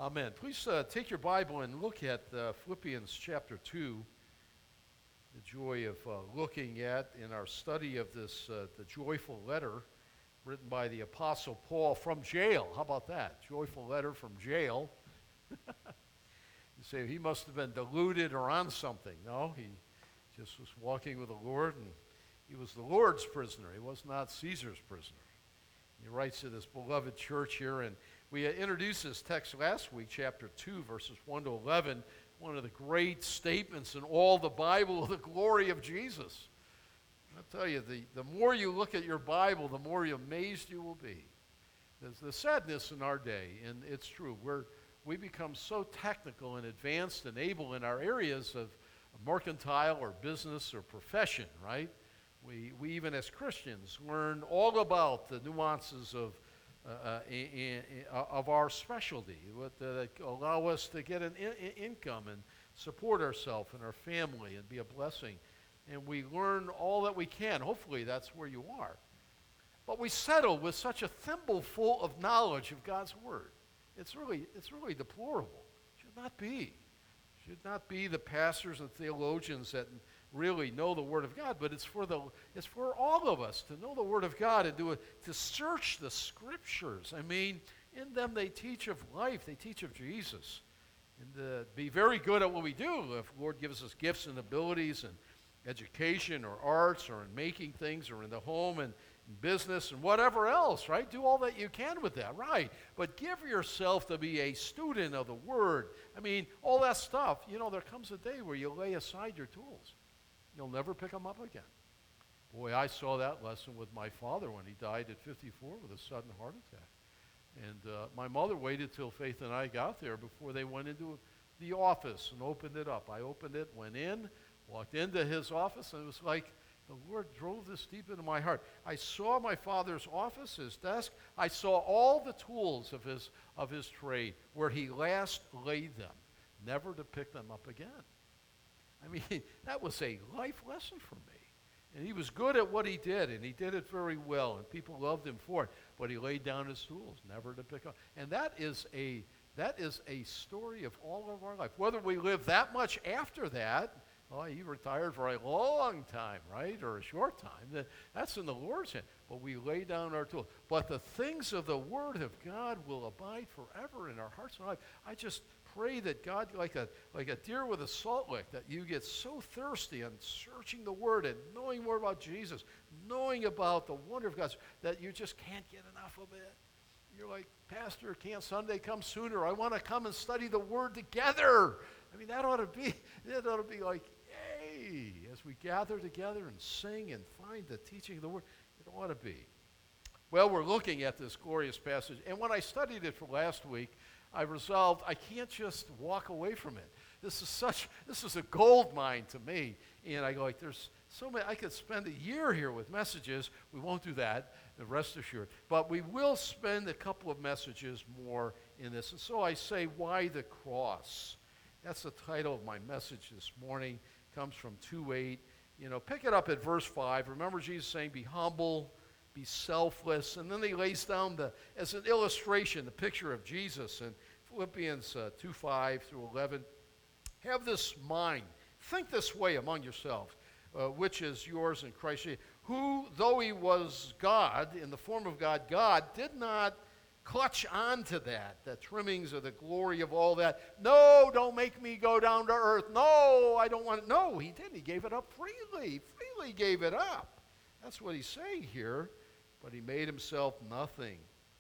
Amen. Please take your Bible and look at Philippians chapter 2. The joy of looking at in our study of this, the joyful letter written by the Apostle Paul from jail. How about that? Joyful letter from jail. You say he must have been deluded or on something. No, he just was walking with the Lord, and he was the Lord's prisoner. He was not Caesar's prisoner. He writes to this beloved church here, and we introduced this text last week, chapter 2, verses 1 to 11, one of the great statements in all the Bible of the glory of Jesus. I'll tell you, the more you look at your Bible, the more amazed you will be. There's the sadness in our day, and it's true. We become so technical and advanced and able in our areas of mercantile or business or profession, right? We even as Christians learn all about the nuances of our specialty that allow us to get an income and support ourselves and our family and be a blessing. And we learn all that we can. Hopefully that's where you are. But we settle with such a thimbleful of knowledge of God's Word. It's really deplorable. Should not be. Should not be the pastors and theologians that really know the Word of God, but it's for all of us to know the Word of God and to search the Scriptures. I mean, in them they teach of life, they teach of Jesus, and to be very good at what we do. If the Lord gives us gifts and abilities and education or arts or in making things or in the home and in business and whatever else, right? Do all that you can with that, right? But give yourself to be a student of the Word. I mean, all that stuff, there comes a day where you lay aside your tools. You'll never pick them up again. Boy, I saw that lesson with my father when he died at 54 with a sudden heart attack. And my mother waited till Faith and I got there before they went into the office and opened it up. I opened it, went in, walked into his office, and it was like the Lord drove this deep into my heart. I saw my father's office, his desk. I saw all the tools of his trade where he last laid them, never to pick them up again. I mean, that was a life lesson for me. And he was good at what he did, and he did it very well, and people loved him for it. But he laid down his tools, never to pick up. And that is a story of all of our life. Whether we live that much after that, he retired for a long time, right, or a short time, that's in the Lord's hand. But we lay down our tools. But the things of the Word of God will abide forever in our hearts and life. I just pray that God, like a deer with a salt lick, that you get so thirsty on searching the Word and knowing more about Jesus, knowing about the wonder of God, that you just can't get enough of it. You're like, Pastor, can't Sunday come sooner? I want to come and study the Word together. I mean, that ought to be like, yay, as we gather together and sing and find the teaching of the Word. It ought to be. Well, we're looking at this glorious passage, and when I studied it for last week, I resolved I can't just walk away from it. This is a gold mine to me. And I go, there's so many, I could spend a year here with messages. We won't do that, rest assured. But we will spend a couple of messages more in this. And so I say, why the cross? That's the title of my message this morning. It comes from 2:8. Pick it up at verse 5. Remember Jesus saying, be humble, be selfless. And then he lays down as an illustration, the picture of Jesus in Philippians 2:5 through 11. Have this mind. Think this way among yourselves, which is yours in Christ Jesus, who, though he was God, in the form of God, did not clutch on to the trimmings of the glory of all that. No, don't make me go down to earth. No, I don't want it. No, he didn't. He gave it up freely gave it up. That's what he's saying here. But he made himself nothing,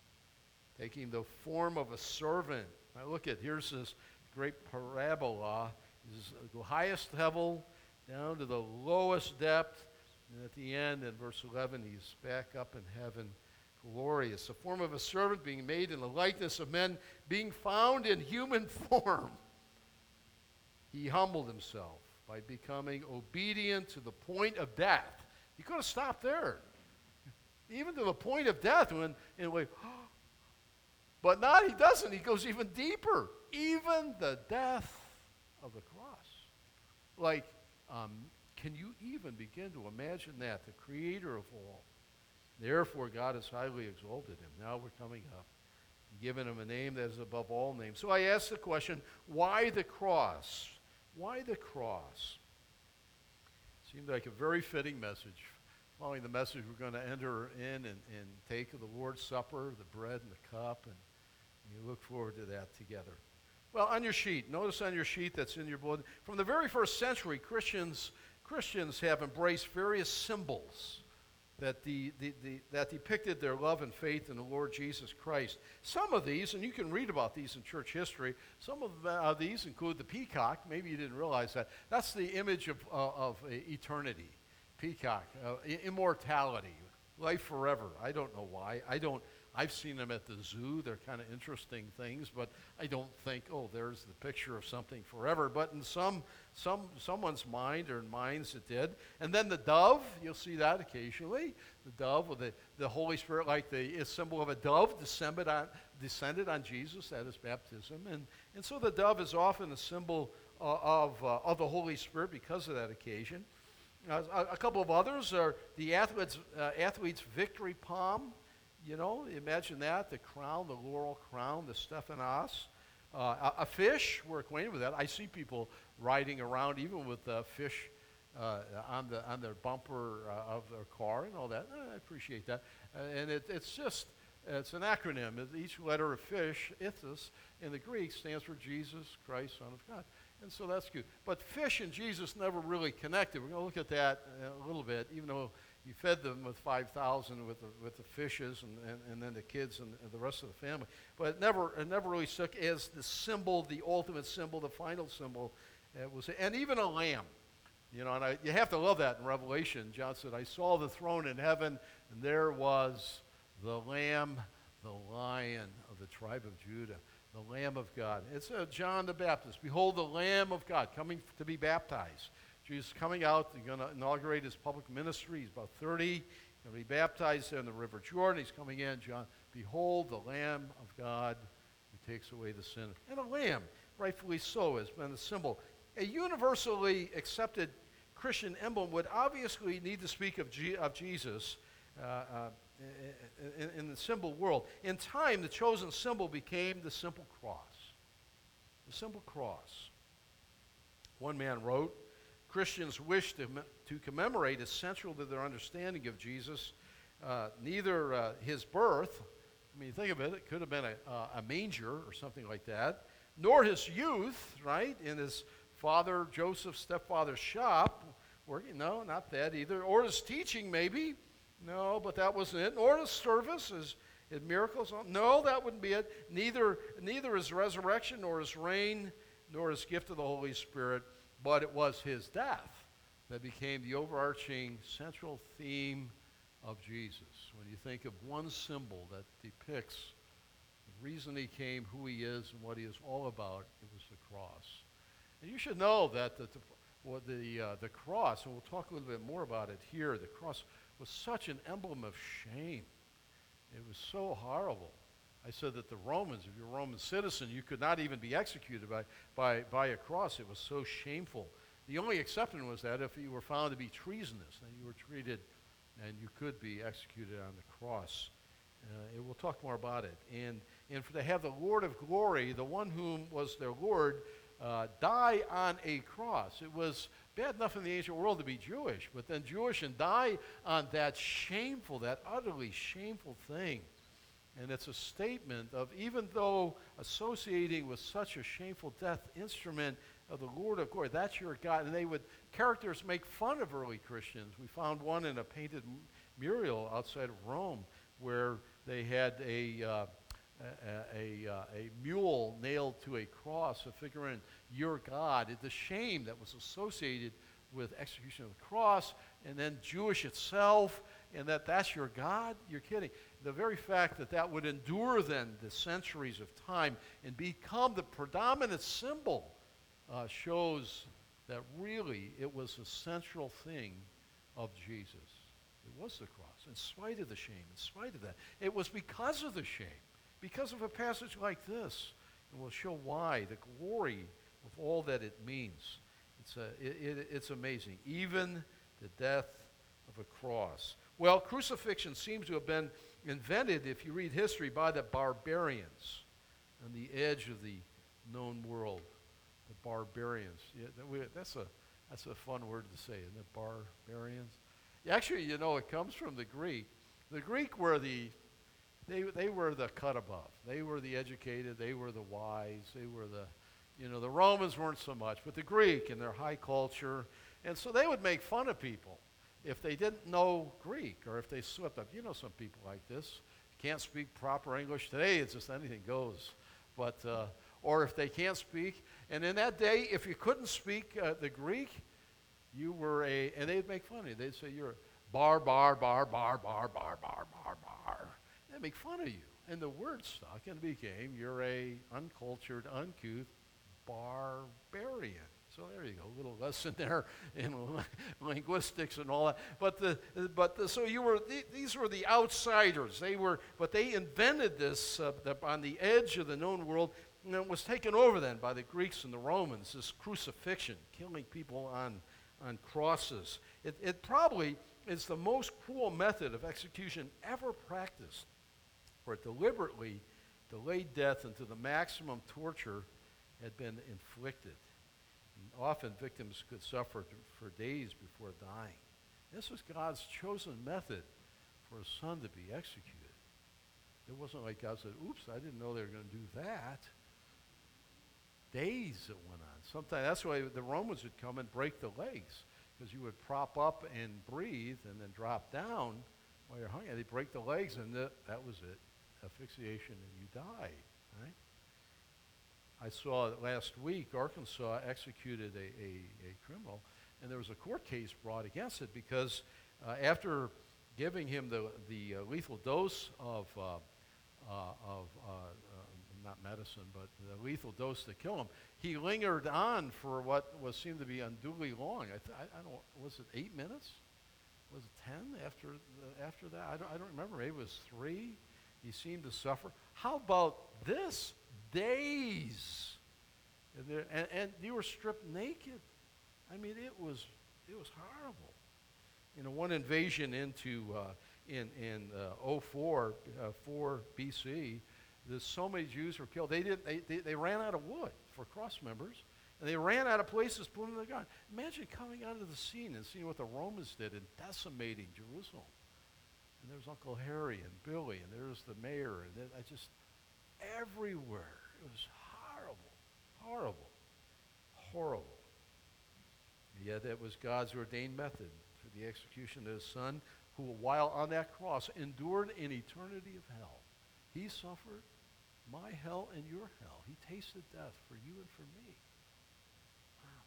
taking the form of a servant. Now look here's this great parabola. This is the highest level down to the lowest depth. And at the end, in verse 11, he's back up in heaven, glorious. The form of a servant, being made in the likeness of men, being found in human form. He humbled himself by becoming obedient to the point of death. He could have stopped there. Even to the point of death, but not, he doesn't. He goes even deeper, even the death of the cross. Can you even begin to imagine that? The creator of all. Therefore, God has highly exalted him. Now we're coming up. given him a name that is above all names. So I ask the question, why the cross? Why the cross? Seemed like a very fitting message, following the message we're going to enter in and take of the Lord's Supper, the bread and the cup, and we look forward to that together. Well, on your sheet, notice on your sheet that's in your bulletin, from the very first century, Christians have embraced various symbols that that depicted their love and faith in the Lord Jesus Christ. Some of these, and you can read about these in church history, some of these include the peacock. Maybe you didn't realize that. That's the image of eternity. Peacock, immortality, life forever. I don't know why. I've seen them at the zoo. They're kind of interesting things, but I don't think, oh, there's the picture of something forever. But in someone's mind or in minds it did. And then the dove, you'll see that occasionally. The dove with the Holy Spirit, like the symbol of a dove descended on Jesus at his baptism. And so the dove is often a symbol of the Holy Spirit because of that occasion. A couple of others are the athlete's victory palm. You know, imagine that, the crown, the laurel crown, the Stephanos. A fish, we're acquainted with that. I see people riding around even with fish on their bumper of their car and all that. I appreciate that. And it's an acronym. Each letter of fish, ithos, in the Greek stands for Jesus Christ, Son of God. And so that's good. But fish and Jesus never really connected. We're going to look at that a little bit, even though you fed them with 5,000 with the fishes and then the kids and the rest of the family. But it never really stuck as the symbol, the ultimate symbol, the final symbol. And even a lamb. You know, and you have to love that in Revelation. John said, I saw the throne in heaven, and there was the Lamb, the Lion of the tribe of Judah, the Lamb of God. It's John the Baptist. Behold, the Lamb of God coming to be baptized. Jesus coming out, he's going to inaugurate his public ministry. He's about 30. He's going to be baptized there in the River Jordan. He's coming in, John. Behold, the Lamb of God who takes away the sin. And a lamb, rightfully so, has been a symbol. A universally accepted Christian emblem would obviously need to speak of Jesus in the symbol world. In time, the chosen symbol became the simple cross. The simple cross. One man wrote, Christians wish to commemorate as central to their understanding of Jesus, neither his birth, I mean, think of it, it could have been a manger or something like that, nor his youth, right, in his father Joseph's stepfather's shop, working, no, not that either, or his teaching maybe, no, but that wasn't it, nor his service, his miracles, no, that wouldn't be it, neither his resurrection, nor his reign, nor his gift of the Holy Spirit, but it was his death that became the overarching central theme of Jesus. When you think of one symbol that depicts the reason he came, who he is, and what he is all about, it was the cross. And you should know that the cross, and we'll talk a little bit more about it here, the cross was such an emblem of shame. It was so horrible. I said that the Romans, if you're a Roman citizen, you could not even be executed by a cross. It was so shameful. The only exception was that if you were found to be treasonous, then you were treated and you could be executed on the cross. We'll talk more about it. And to have the Lord of glory, the one whom was their Lord, die on a cross. It was bad enough in the ancient world to be Jewish, but then Jewish and die on that shameful, that utterly shameful thing. And it's a statement of, even though associating with such a shameful death, instrument of the Lord of glory, that's your God. And characters make fun of early Christians. We found one in a painted mural outside of Rome where they had a mule nailed to a cross, figuring your God, the shame that was associated with execution of the cross, and then Jewish itself, and that's your God? You're kidding. The very fact that would endure then the centuries of time and become the predominant symbol shows that really it was the central thing of Jesus. It was the cross, in spite of the shame, in spite of that. It was because of the shame, because of a passage like this. And we'll show why, the glory of all that it means. It's amazing. Even the death of a cross. Well, crucifixion seems to have been invented, if you read history, by the barbarians on the edge of the known world. The barbarians. Yeah, that's a fun word to say, isn't it? Barbarians. Yeah, actually, it comes from the Greek. The Greek were they were the cut above. They were the educated. They were the wise. They were the Romans weren't so much, but the Greek and their high culture, and so they would make fun of people if they didn't know Greek or if they slipped up. Some people like this can't speak proper English. Today, it's just anything goes. But or if they can't speak, and in that day, if you couldn't speak the Greek, you were and they'd make fun of you. They'd say you're a bar. They'd make fun of you. And the word stuck and became you're a uncultured, uncouth barbarian. So there you go, a little lesson there in linguistics and all that. These were the outsiders. But they invented this on the edge of the known world, and it was taken over then by the Greeks and the Romans. This crucifixion, killing people on crosses. It probably is the most cruel method of execution ever practiced, where deliberately delayed death until the maximum torture had been inflicted. And often victims could suffer for days before dying. This was God's chosen method for his son to be executed. It wasn't like God said, oops, I didn't know they were going to do that. Days it went on. Sometimes that's why the Romans would come and break the legs, because you would prop up and breathe and then drop down while you're hungry. They'd break the legs, and that was it. Asphyxiation, and you died, right? I saw last week Arkansas executed a criminal, and there was a court case brought against it because after giving him the lethal dose of not medicine, but the lethal dose to kill him, he lingered on for what seemed to be unduly long. I don't. Was it 8 minutes? Was it 10 after that? I don't remember. Maybe it was 3. He seemed to suffer. How about this? Days. And you were stripped naked. I mean, it was horrible. One invasion into in 4 BC, there's so many Jews were killed. They ran out of wood for cross members, and they ran out of places to put them in the ground. Imagine coming out of the scene and seeing what the Romans did in decimating Jerusalem. And there's Uncle Harry and Billy, and there's the mayor, and everywhere. It was horrible. And yet that was God's ordained method for the execution of his son, who, while on that cross, endured an eternity of hell. He suffered my hell and your hell. He tasted death for you and for me. Wow.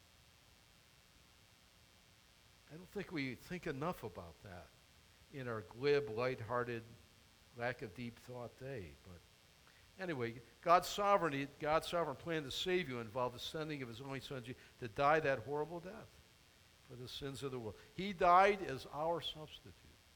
I don't think we think enough about that in our glib, lighthearted, lack of deep thought day. But anyway, God's sovereignty, God's sovereign plan to save you involved the sending of his only son to die that horrible death for the sins of the world. He died as our substitute.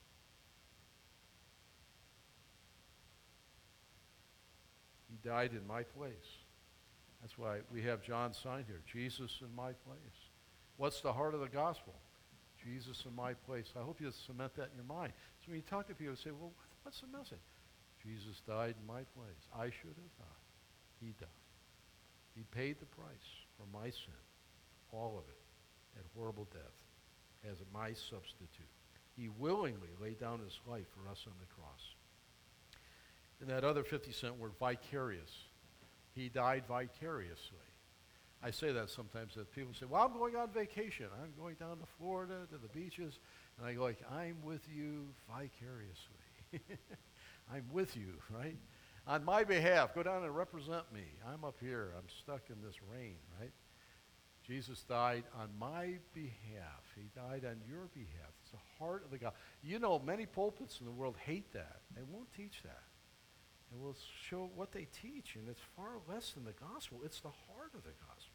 He died in my place. That's why we have John's sign here, Jesus in my place. What's the heart of the gospel? Jesus in my place. I hope you cement that in your mind. So when you talk to people, you say, well, what's the message? Jesus died in my place. I should have died. He died. He paid the price for my sin, all of it, that horrible death, as my substitute. He willingly laid down his life for us on the cross. And that other 50-cent word, vicarious. He died vicariously. I say that sometimes that people say, well, I'm going on vacation. I'm going down to Florida, to the beaches. And I go like, I'm with you vicariously. I'm with you, right? On my behalf, go down and represent me. I'm up here. I'm stuck in this rain, right? Jesus died on my behalf. He died on your behalf. It's the heart of the gospel. Many pulpits in the world hate that. They won't teach that. And we'll show what they teach, and it's far less than the gospel. It's the heart of the gospel.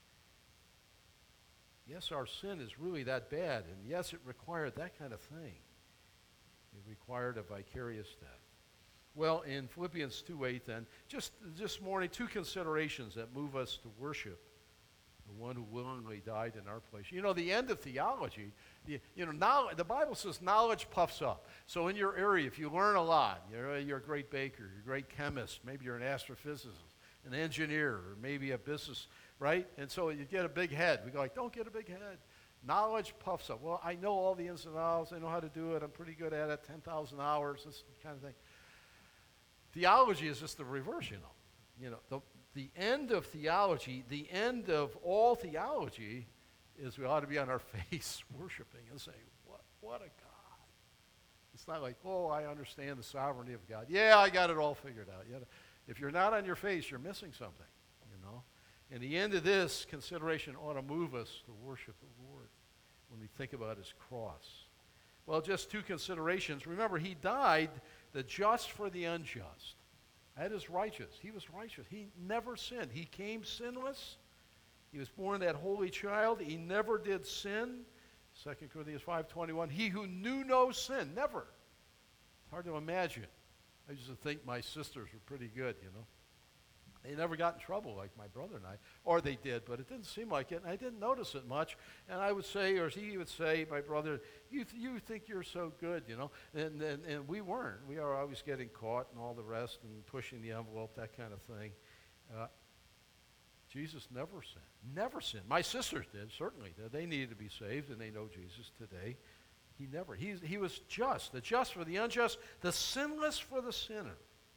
Yes, our sin is really that bad, and yes, it required that kind of thing. It required a vicarious death. Well, in Philippians 2:8 then, just this morning, 2 considerations that move us to worship the one who willingly died in our place. You know, the end of theology, the Bible says knowledge puffs up. So in your area, if you learn a lot, you're a great baker, you're a great chemist, maybe you're an astrophysicist, an engineer, or maybe a business, right? And so you get a big head. We go like, don't get a big head. Knowledge puffs up. Well, I know all the ins and outs. I know how to do it. I'm pretty good at it. 10,000 hours, this kind of thing. Theology is just the reverse, the end of theology, the end of all theology is we ought to be on our face worshiping and saying, what a God. It's not like, oh, I understand the sovereignty of God. Yeah, I got it all figured out. If you're not on your face, you're missing something, And the end of this consideration ought to move us to worship the Lord when we think about his cross. Well, just two considerations. Remember, he died the just for the unjust. That is righteous. He was righteous. He never sinned. He came sinless. He was born that holy child. He never did sin. 2 Corinthians 5:21. He who knew no sin, never. It's hard to imagine. I used to think my sisters were pretty good, They never got in trouble like my brother and I. Or they did, but it didn't seem like it, and I didn't notice it much. And I would say, or he would say, my brother, you think you're so good, And we weren't. We are always getting caught and all the rest and pushing the envelope, that kind of thing. Jesus never sinned. Never sinned. My sisters did, certainly did. They needed to be saved, and they know Jesus today. He never. He was just. The just for the unjust, the sinless for the sinner.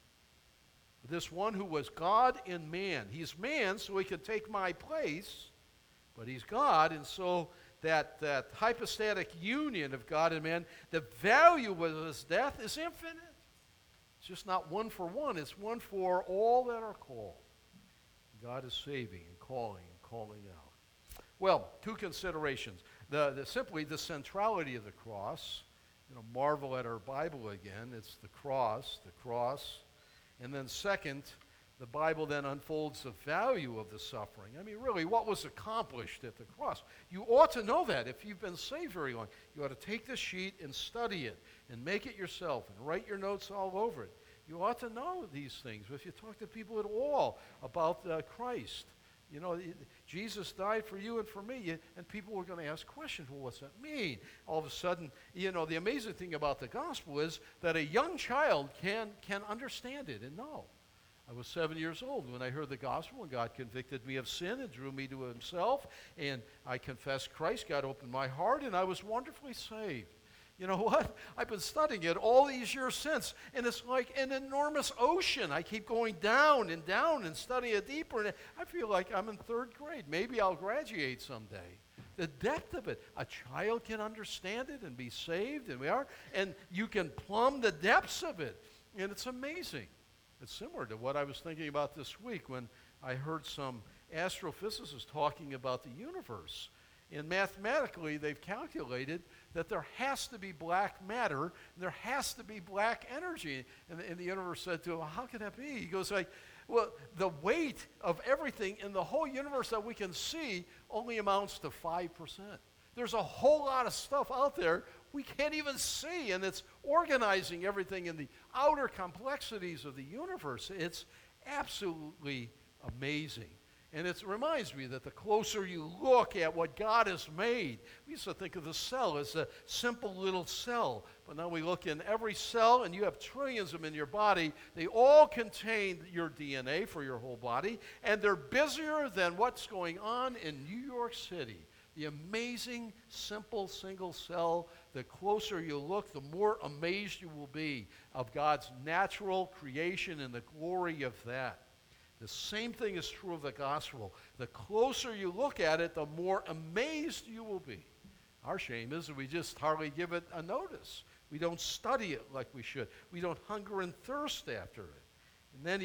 This one who was God in man. He's man, so he could take my place, but he's God, and so that hypostatic union of God and man, the value of his death is infinite. It's just not one for one. It's one for all that are called. God is saving and calling out. Well, two considerations. Simply the centrality of the cross. Marvel at our Bible again. It's the cross. And then second, the Bible then unfolds the value of the suffering. I mean, really, what was accomplished at the cross? You ought to know that if you've been saved very long. You ought to take the sheet and study it and make it yourself and write your notes all over it. You ought to know these things. If you talk to people at all about Christ, Jesus died for you and for me, and people were going to ask questions. Well, what's that mean? All of a sudden, the amazing thing about the gospel is that a young child can understand it and know. I was 7 years old when I heard the gospel, and God convicted me of sin and drew me to himself, and I confessed Christ. God opened my heart, and I was wonderfully saved. You know what? I've been studying it all these years since, and it's like an enormous ocean. I keep going down and studying it deeper, and I feel like I'm in third grade. Maybe I'll graduate someday. The depth of it. A child can understand it and be saved, and we are, and you can plumb the depths of it, and it's amazing. It's similar to what I was thinking about this week when I heard some astrophysicists talking about the universe. And mathematically, they've calculated that there has to be black matter, and there has to be black energy. And the universe said to him, well, how can that be? He goes like, well, the weight of everything in the whole universe that we can see only amounts to 5%. There's a whole lot of stuff out there we can't even see, and it's organizing everything in the outer complexities of the universe. It's absolutely amazing. And it reminds me that the closer you look at what God has made, we used to think of the cell as a simple little cell. But now we look in every cell, and you have trillions of them in your body. They all contain your DNA for your whole body, and they're busier than what's going on in New York City. The amazing, simple, single cell, the closer you look, the more amazed you will be of God's natural creation and the glory of that. The same thing is true of the gospel. The closer you look at it, the more amazed you will be. Our shame is that we just hardly give it a notice. We don't study it like we should. We don't hunger and thirst after it. In any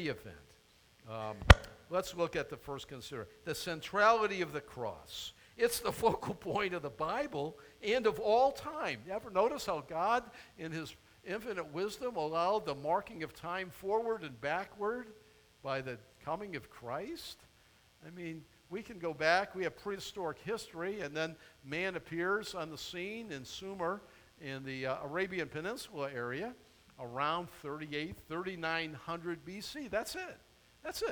event, let's look at the first consideration, the centrality of the cross. It's the focal point of the Bible and of all time. You ever notice how God, in his infinite wisdom, allowed the marking of time forward and backward by the coming of Christ? I mean, we can go back. We have prehistoric history, and then man appears on the scene in Sumer in the Arabian Peninsula area around 3900 BC. That's it.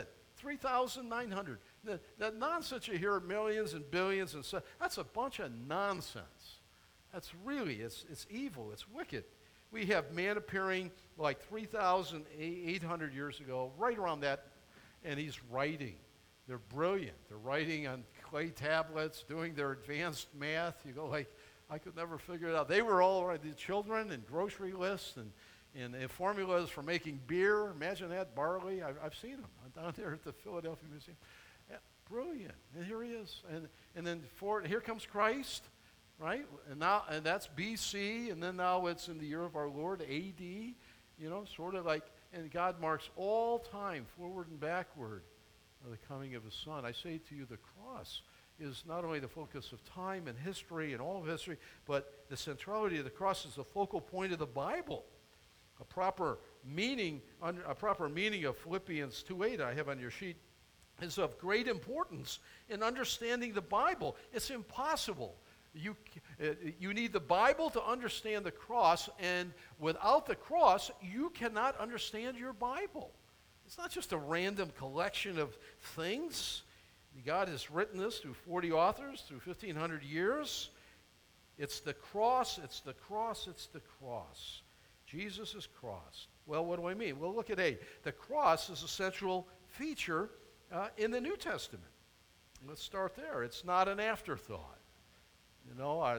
3,900. That nonsense you hear, millions and billions and so, that's a bunch of nonsense. That's really, it's evil, it's wicked. We have man appearing like 3,800 years ago, right around that, and he's writing. They're brilliant. They're writing on clay tablets, doing their advanced math. You go like, I could never figure it out. They were all right, the children and grocery lists and formulas for making beer. Imagine that, barley. I've seen them. I'm down there at the Philadelphia Museum. Yeah, brilliant. And here he is. And then here comes Christ, right? And that's BC, and then now it's in the year of our Lord, AD. You know, sort of like, and God marks all time, forward and backward, of the coming of his Son. I say to you, the cross is not only the focus of time and history and all of history, but the centrality of the cross is the focal point of the Bible. A proper meaning of Philippians 2:8 I have on your sheet is of great importance in understanding the Bible. It's impossible. You need the Bible to understand the cross, and without the cross, you cannot understand your Bible. It's not just a random collection of things. God has written this through 40 authors, through 1,500 years. It's the cross, it's the cross, it's the cross. Jesus is crossed. Well, what do I mean? Well, look at 8. The cross is a central feature in the New Testament. Let's start there. It's not an afterthought. You know,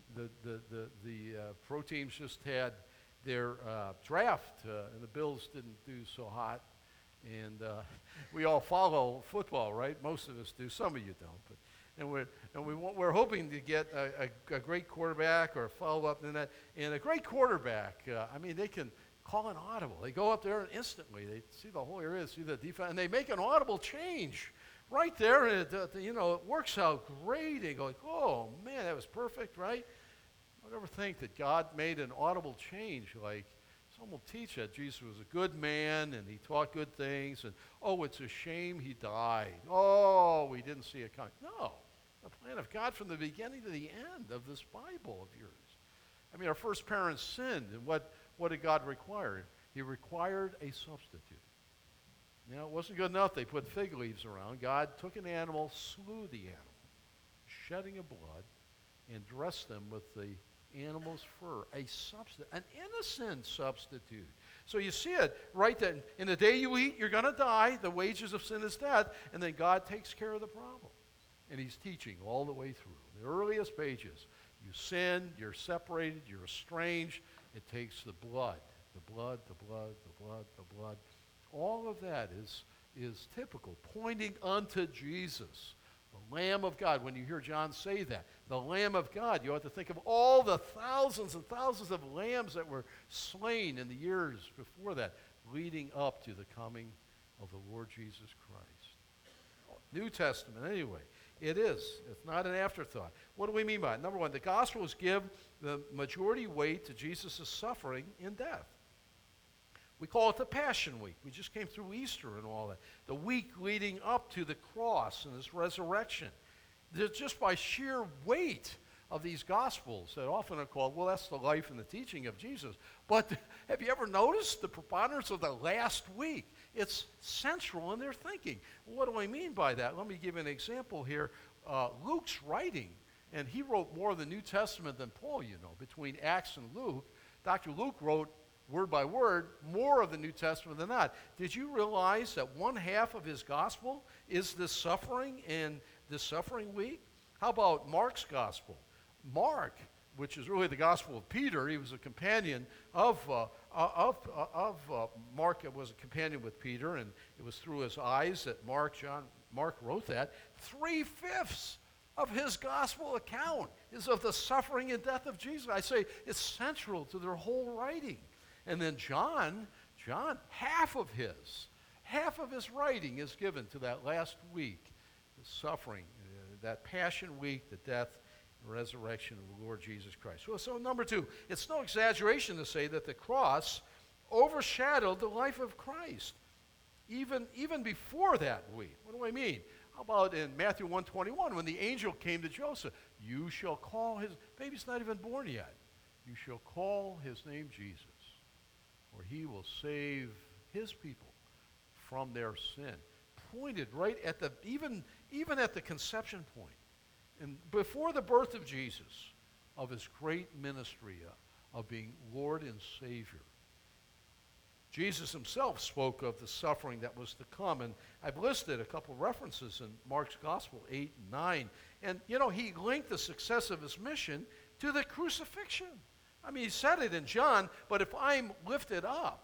the pro teams just had their draft, and the Bills didn't do so hot. And we all follow football, right? Most of us do. Some of you don't. We're hoping to get a great quarterback or follow up in that. And a great quarterback, they can call an audible. They go up there and instantly they see the whole area, see the defense, and they make an audible change right there. And it works out great. They go like, oh man, that was perfect, right? I would never think that God made an audible change like. Some will teach that Jesus was a good man and he taught good things, and oh, it's a shame he died. Oh, we didn't see it coming. No, the plan of God from the beginning to the end of this Bible of yours. Our first parents sinned, and what did God require? He required a substitute. It wasn't good enough. They put fig leaves around. God took an animal, slew the animal, shedding of blood, and dressed them with the animal's fur, an innocent substitute. So you see it right then. In the day you eat, you're going to die. The wages of sin is death. And then God takes care of the problem. And he's teaching all the way through. The earliest pages, you sin, you're separated, you're estranged. It takes the blood. The blood, the blood, the blood, the blood. All of that is typical, pointing unto Jesus. The Lamb of God. When you hear John say that, the Lamb of God, you ought to think of all the thousands and thousands of lambs that were slain in the years before that, leading up to the coming of the Lord Jesus Christ. New Testament, anyway, it is. It's not an afterthought. What do we mean by it? Number one, the Gospels give the majority weight to Jesus' suffering and death. We call it the Passion Week. We just came through Easter and all that. The week leading up to the cross and his resurrection. Just by sheer weight of these Gospels that often are called, well, that's the life and the teaching of Jesus. But have you ever noticed the preponderance of the last week? It's central in their thinking. What do I mean by that? Let me give you an example here. Luke's writing, and he wrote more of the New Testament than Paul, between Acts and Luke. Dr. Luke wrote word by word, more of the New Testament than that. Did you realize that one half of his gospel is this suffering and this suffering week? How about Mark's gospel? Mark, which is really the gospel of Peter, he was a companion of Mark. It was a companion with Peter, and it was through his eyes that Mark wrote that. 3/5 of his gospel account is of the suffering and death of Jesus. I say it's central to their whole writing. And then John, half of his writing is given to that last week, the suffering, that Passion Week, the death and resurrection of the Lord Jesus Christ. So number two, it's no exaggeration to say that the cross overshadowed the life of Christ, even before that week. What do I mean? How about in Matthew 1:21, when the angel came to Joseph, you shall call his, baby's not even born yet, you shall call his name Jesus, for he will save his people from their sin. pointed right at the, even at the conception point, and before the birth of Jesus, of his great ministry of being Lord and Savior. Jesus himself spoke of the suffering that was to come, and I've listed a couple references in Mark's Gospel, 8 and 9. And, he linked the success of his mission to the crucifixion. I mean, he said it in John, but if I'm lifted up,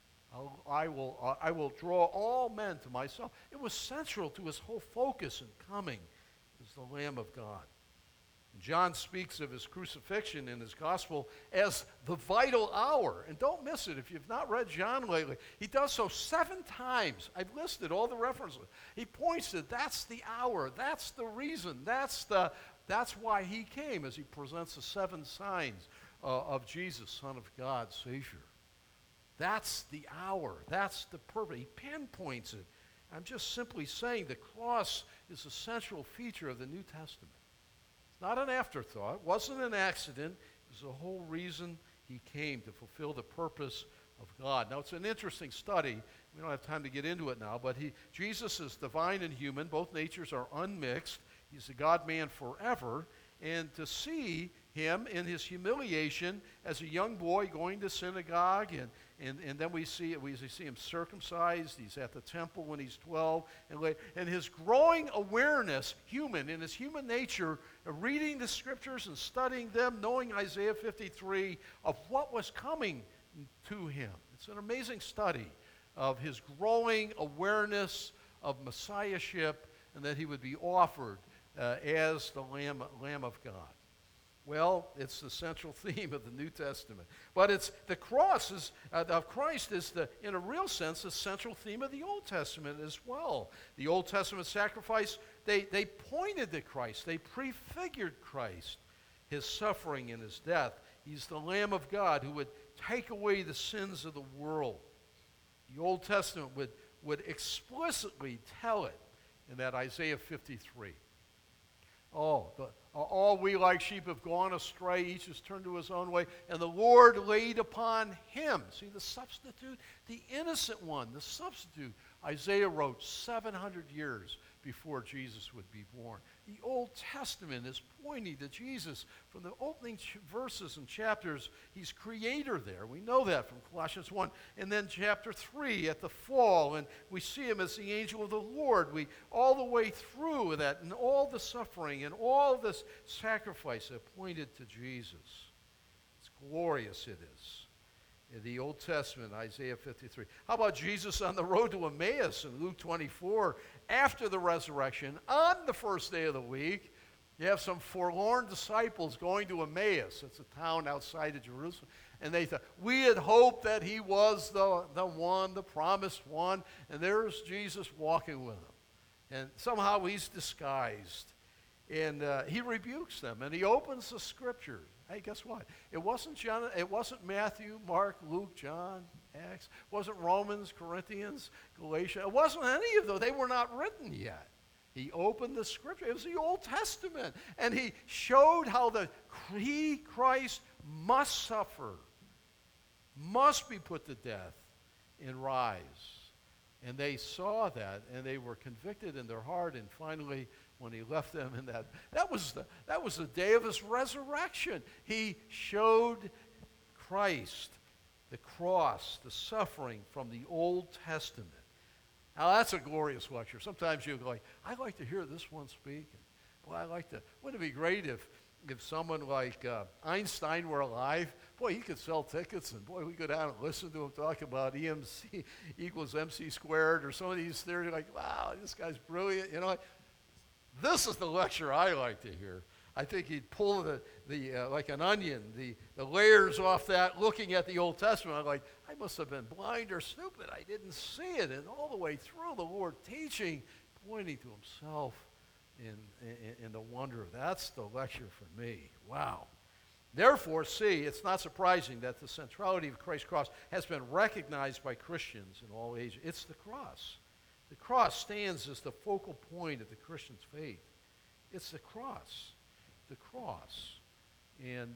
I will draw all men to myself. It was central to his whole focus in coming as the Lamb of God. John speaks of his crucifixion in his gospel as the vital hour. And don't miss it if you've not read John lately. He does so 7 times. I've listed all the references. He points to that's the hour, that's the reason, that's why he came, as he presents the 7 signs of Jesus, Son of God, Savior. That's the hour. That's the purpose. He pinpoints it. I'm just simply saying the cross is a central feature of the New Testament. Not an afterthought. It wasn't an accident. It was the whole reason he came, to fulfill the purpose of God. Now, it's an interesting study. We don't have time to get into it now, but Jesus is divine and human. Both natures are unmixed. He's the God-man forever. And to see him in his humiliation as a young boy going to synagogue, and then we see him circumcised. He's at the temple when he's 12, and his growing awareness, in his human nature, of reading the scriptures and studying them, knowing Isaiah 53, of what was coming to him. It's an amazing study of his growing awareness of messiahship, and that he would be offered as the Lamb of God. Well, it's the central theme of the New Testament. But it's the cross of Christ is, in a real sense, the central theme of the Old Testament as well. The Old Testament sacrifice, they pointed to Christ. They prefigured Christ, his suffering and his death. He's the Lamb of God who would take away the sins of the world. The Old Testament would explicitly tell it in that Isaiah 53. All we like sheep have gone astray, each has turned to his own way, and the Lord laid upon him. See, the substitute, the innocent one, the substitute. Isaiah wrote 700 years before Jesus would be born. The Old Testament is pointing to Jesus from the opening verses and chapters. He's creator there. We know that from Colossians 1. And then chapter 3 at the fall, and we see him as the angel of the Lord. All the way through that, and all the suffering and all this sacrifice that pointed to Jesus. It's glorious, it is. In the Old Testament, Isaiah 53. How about Jesus on the road to Emmaus in Luke 24? After the resurrection, on the first day of the week, you have some forlorn disciples going to Emmaus. It's a town outside of Jerusalem. And they thought, we had hoped that he was the one, the promised one. And there's Jesus walking with them. And somehow he's disguised. And he rebukes them. And he opens the scriptures. Hey, guess what? It wasn't Matthew, Mark, Luke, John, Acts. It wasn't Romans, Corinthians, Galatia. It wasn't any of those. They were not written yet. He opened the scripture. It was the Old Testament. And he showed how Christ must suffer, must be put to death, and rise. And they saw that, and they were convicted in their heart, and finally, when he left them in that was the day of his resurrection. He showed Christ, the cross, the suffering from the Old Testament. Now that's a glorious lecture. Sometimes you go, I'd like to hear this one speak. Boy, wouldn't it be great if someone like Einstein were alive? Boy, he could sell tickets, and boy, we go down and listen to him talk about EMC equals MC squared, or some of these theories. Like, wow, this guy's brilliant. This is the lecture I like to hear. I think he'd pull the like an onion, the layers off that, looking at the Old Testament. I'm like, I must have been blind or stupid. I didn't see it. And all the way through, the Lord teaching, pointing to himself in the wonder of that's the lecture for me. Wow. Therefore, see, it's not surprising that the centrality of Christ's cross has been recognized by Christians in all ages. It's the cross. The cross stands as the focal point of the Christian's faith. It's the cross. The cross. And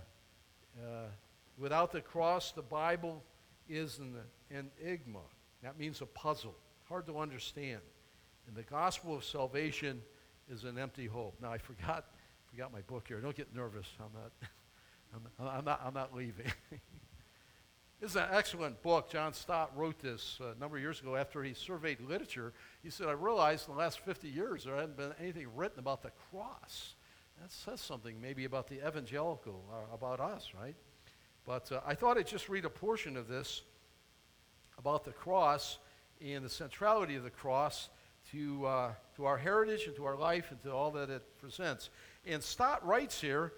without the cross, the Bible is an enigma. That means a puzzle. Hard to understand. And the gospel of salvation is an empty hope. Now, I forgot my book here. Don't get nervous. I'm not leaving. This is an excellent book. John Stott wrote this a number of years ago after he surveyed literature. He said, I realized in the last 50 years there hadn't been anything written about the cross. That says something maybe about the evangelical, about us, right? But I thought I'd just read a portion of this about the cross and the centrality of the cross to our heritage and to our life and to all that it presents. And Stott writes here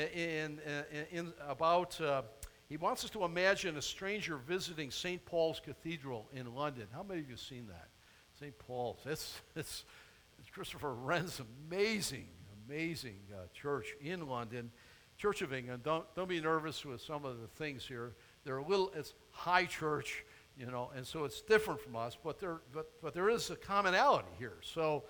about, he wants us to imagine a stranger visiting St. Paul's Cathedral in London. How many of you have seen that? St. Paul's. It's Christopher Wren's amazing church in London. Church of England. Don't be nervous with some of the things here. It's high church, and so it's different from us, but there is a commonality here. So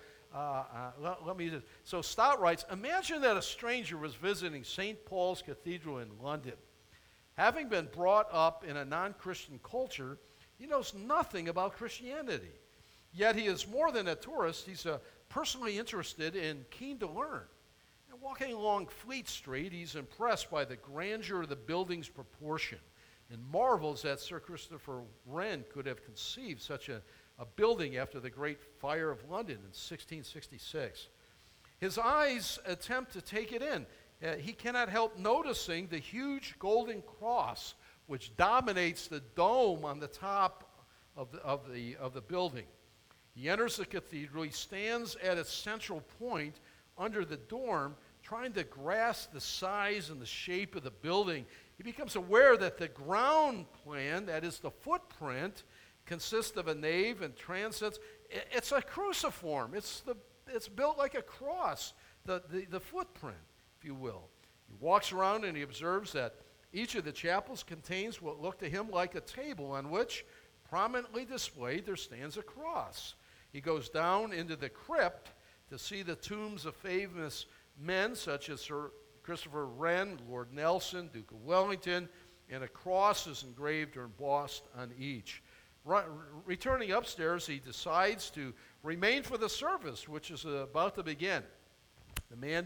so Stott writes, imagine that a stranger was visiting St. Paul's Cathedral in London. Having been brought up in a non-Christian culture, he knows nothing about Christianity. Yet he is more than a tourist. He's personally interested and keen to learn. And walking along Fleet Street, he's impressed by the grandeur of the building's proportion and marvels that Sir Christopher Wren could have conceived such a building after the Great Fire of London in 1666. His eyes attempt to take it in. He cannot help noticing the huge golden cross which dominates the dome on the top of the building. He enters the cathedral. He stands at its central point under the dome, trying to grasp the size and the shape of the building. He becomes aware that the ground plan, that is the footprint, consists of a nave and transepts. It's a cruciform. It's built like a cross, the footprint, if you will. He walks around and he observes that each of the chapels contains what looked to him like a table on which, prominently displayed, there stands a cross. He goes down into the crypt to see the tombs of famous men such as Sir Christopher Wren, Lord Nelson, Duke of Wellington, and a cross is engraved or embossed on each. Returning upstairs, he decides to remain for the service, which is about to begin. The man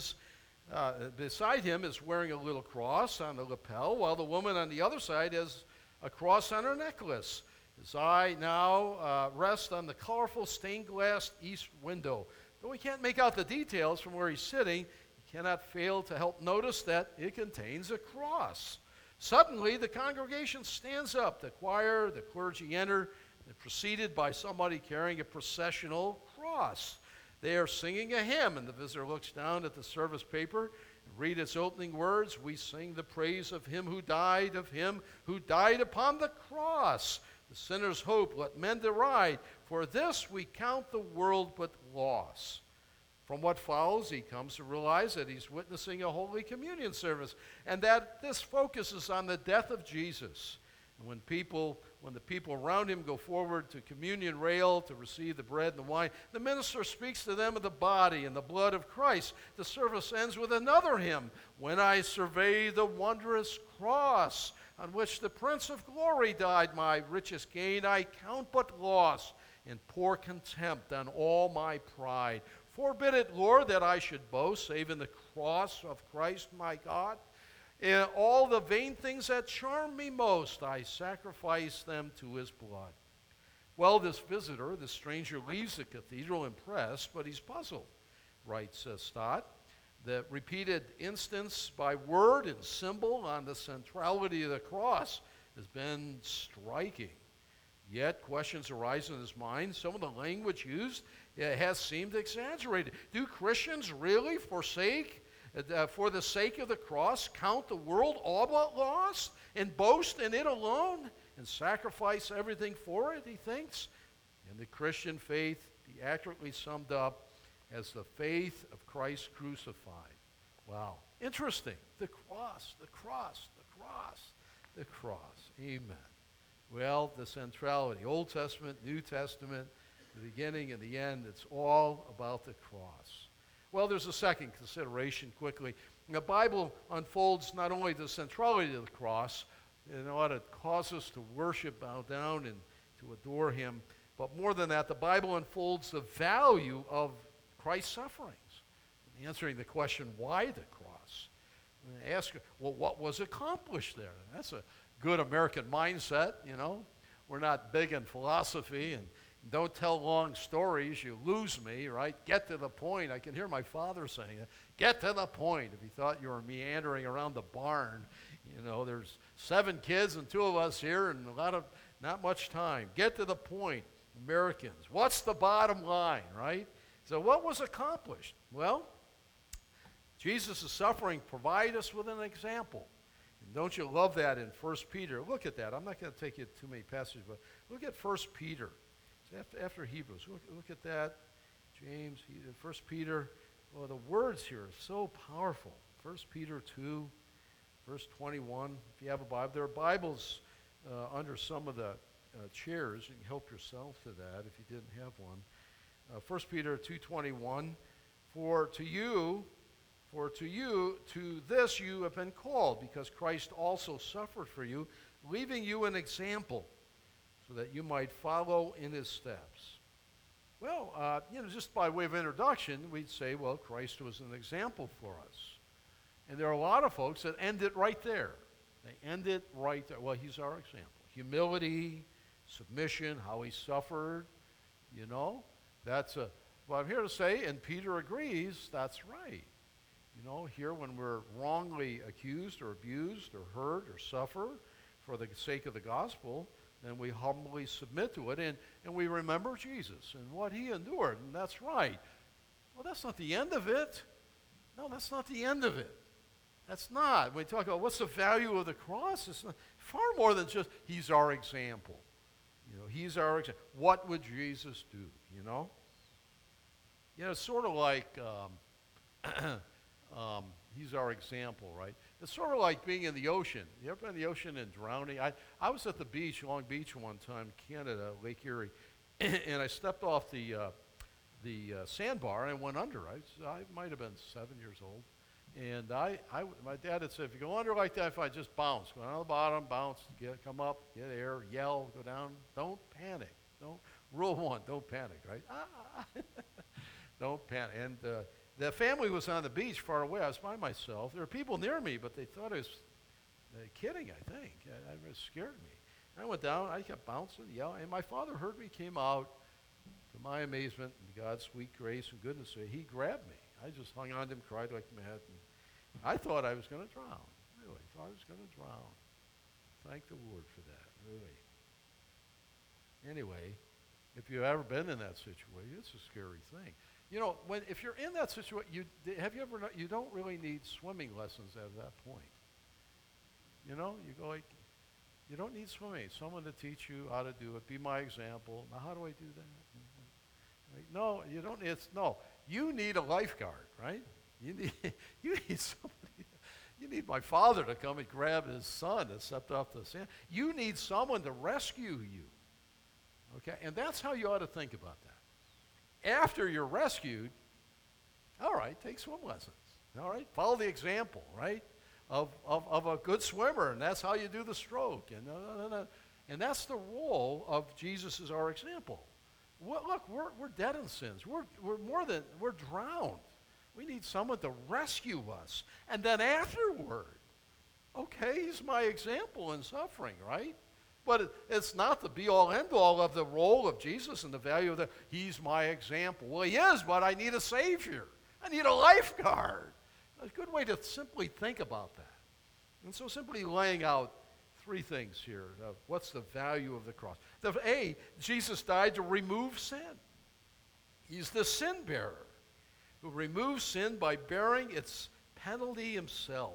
beside him is wearing a little cross on the lapel, while the woman on the other side has a cross on her necklace. His eye now rests on the colorful stained glass east window. Though he can't make out the details from where he's sitting, he cannot fail to help notice that it contains a cross. Suddenly, the congregation stands up. The choir, the clergy enter, and preceded by somebody carrying a processional cross. They are singing a hymn, and the visitor looks down at the service paper and reads its opening words. We sing the praise of him who died upon the cross. The sinner's hope let men deride. For this we count the world but loss. From what follows, he comes to realize that he's witnessing a Holy Communion service and that this focuses on the death of Jesus. And when the people around him go forward to communion rail to receive the bread and the wine, the minister speaks to them of the body and the blood of Christ. The service ends with another hymn, When I Survey the Wondrous Cross, on which the Prince of Glory died, my richest gain I count but loss, and pour contempt on all my pride. Forbid it, Lord, that I should boast, save in the cross of Christ my God. In all the vain things that charm me most, I sacrifice them to his blood. Well, this visitor, this stranger, leaves the cathedral impressed, but he's puzzled, writes Stott. The repeated instance by word and symbol on the centrality of the cross has been striking. Yet questions arise in his mind. Some of the language used has seemed exaggerated. Do Christians really for the sake of the cross, count the world all but lost and boast in it alone and sacrifice everything for it, he thinks? And the Christian faith be accurately summed up as the faith of Christ crucified. Wow. Interesting. The cross, the cross, the cross, the cross. Amen. Well, the centrality, Old Testament, New Testament, the beginning and the end, it's all about the cross. Well, there's a second consideration quickly. The Bible unfolds not only the centrality of the cross, and ought to cause us to worship, bow down, and to adore him, But more than that, the Bible unfolds the value of Christ's sufferings. Answering the question, why the cross? And ask, well, what was accomplished there? And that's a good American mindset, you know. We're not big in philosophy and don't tell long stories. You lose me, right? Get to the point. I can hear my father saying that. Get to the point. If he thought you were meandering around the barn, you know, there's 7 kids and 2 of us here and not much time. Get to the point, Americans. What's the bottom line, right? So what was accomplished? Well, Jesus' suffering provide us with an example. And don't you love that in 1 Peter? Look at that. I'm not going to take you too many passages, but look at 1 Peter. It's after Hebrews. Look at that. James, 1 Peter. Well, the words here are so powerful. 1 Peter 2, verse 21. If you have a Bible, there are Bibles under some of the chairs. You can help yourself to that if you didn't have one. 1 Peter 2:21. For to this you have been called, because Christ also suffered for you, leaving you an example, so that you might follow in his steps. Well, just by way of introduction, we'd say, well, Christ was an example for us. And there are a lot of folks that end it right there. They end it right there. Well, he's our example. Humility, submission, how he suffered, well, I'm here to say, and Peter agrees, that's right. Here when we're wrongly accused or abused or hurt or suffer for the sake of the gospel, then we humbly submit to it, and we remember Jesus and what he endured, and that's right. Well, that's not the end of it. No, that's not the end of it. That's not. When we talk about what's the value of the cross, it's not, far more than just he's our example. He's our example. What would Jesus do, it's sort of like... he's our example, right? It's sort of like being in the ocean. You ever been in the ocean and drowning? I was at the beach, Long Beach one time, Canada, Lake Erie, and I stepped off the sandbar and I went under. I might have been 7 years old. And my dad had said, if you go under like that, if I just bounce, go down to the bottom, bounce, come up, get air, yell, go down, don't panic. Rule 1, don't panic, right? Don't panic. And the family was on the beach far away. I was by myself. There were people near me, but they thought I was kidding, I think. It scared me. I went down. I kept bouncing, yelling. And my father heard me, came out. To my amazement, and God's sweet grace and goodness, he grabbed me. I just hung on to him, cried like mad. And I thought I was going to drown. Really, thought I was going to drown. Thank the Lord for that, really. Anyway, if you've ever been in that situation, it's a scary thing. If you're in that situation, you don't really need swimming lessons at that point. You go like, you don't need swimming. Someone to teach you how to do it. Be my example. Now, how do I do that? Right? No, you don't. You need a lifeguard, right? You need somebody. You need my father to come and grab his son and stepped off the sand. You need someone to rescue you. Okay, and that's how you ought to think about that. After you're rescued, all right, take swim lessons. All right, follow the example, right, of a good swimmer, and that's how you do the stroke. And that's the role of Jesus as our example. Look, we're dead in sins. We're drowned. We need someone to rescue us. And then afterward, okay, he's my example in suffering, right? But it's not the be-all, end-all of the role of Jesus and the value of he's my example. Well, he is, but I need a Savior. I need a lifeguard. A good way to simply think about that. And so simply laying out 3 things here. What's the value of the cross? Jesus died to remove sin. He's the sin bearer who removes sin by bearing its penalty himself.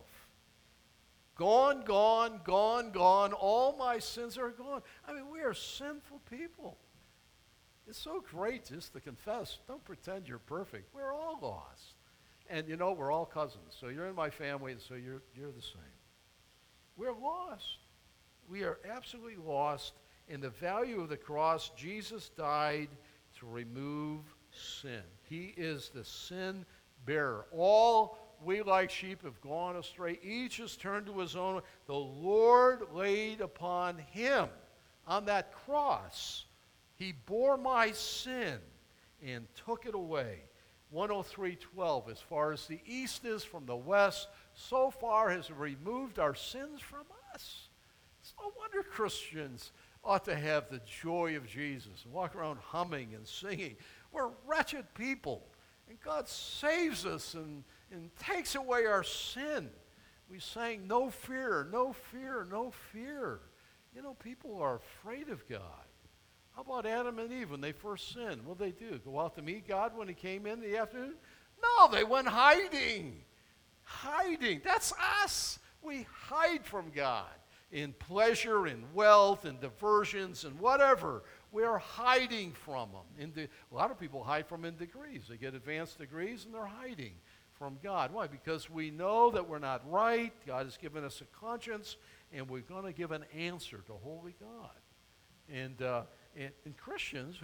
Gone, gone, gone, gone. All my sins are gone. I mean, we are sinful people. It's so great just to confess. Don't pretend you're perfect. We're all lost. And we're all cousins. So you're in my family, and so you're the same. We're lost. We are absolutely lost. In the value of the cross, Jesus died to remove sin. He is the sin bearer. All we like sheep have gone astray. Each has turned to his own way. The Lord laid upon him, on that cross, He bore my sin and took it away. 103:12, as far as the east is from the west, so far has removed our sins from us. It's no wonder Christians ought to have the joy of Jesus and walk around humming and singing. We're wretched people, and God saves us and takes away our sin. We sang, no fear, no fear, no fear. You know, people are afraid of God. How about Adam and Eve when they first sinned? What did they do? Go out to meet God when he came in the afternoon? No, they went hiding. Hiding. That's us. We hide from God in pleasure, in wealth, in diversions, and whatever. We are hiding from him. A lot of people hide from him in degrees. They get advanced degrees and they're hiding from God. Why? Because we know that we're not right. God has given us a conscience, and we're going to give an answer to holy God. And Christians,